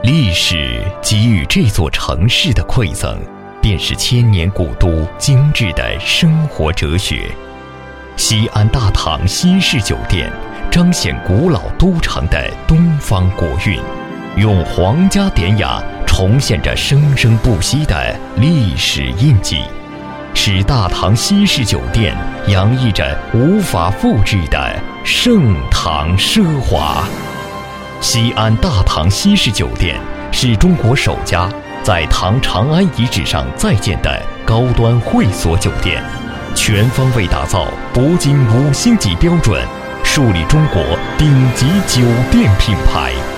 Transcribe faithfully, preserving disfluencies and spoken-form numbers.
历史给予这座城市的馈赠，便是千年古都精致的生活哲学。西安大唐西式酒店彰显古老都城的东方国韵，用皇家典雅重现着生生不息的历史印记，使大唐西式酒店洋溢着无法复制的盛唐奢华。西安大唐西式酒店是中国首家在唐长安遗址上再建的高端会所酒店，全方位打造铂金五星级标准，树立中国顶级酒店品牌。